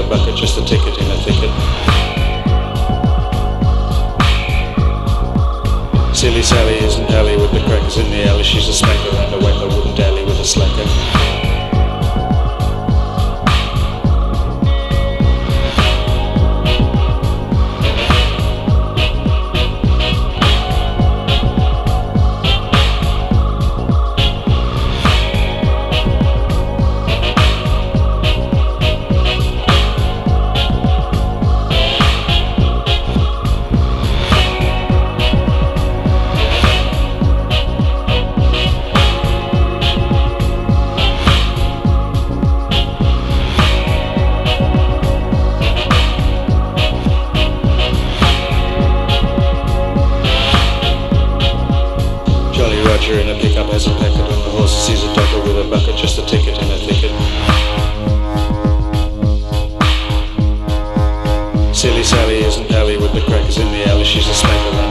a bucket, just a ticket in a thicket. Silly Sally isn't Ellie with the crackers in the alley. She's a smacker and a whacker, wouldn't dally with a slacker. Roger in a pickup has a packet and the horse sees a doctor with a bucket, just a ticket in a thicket. Silly Sally isn't Ellie with the crackers in the alley. She's a smacker.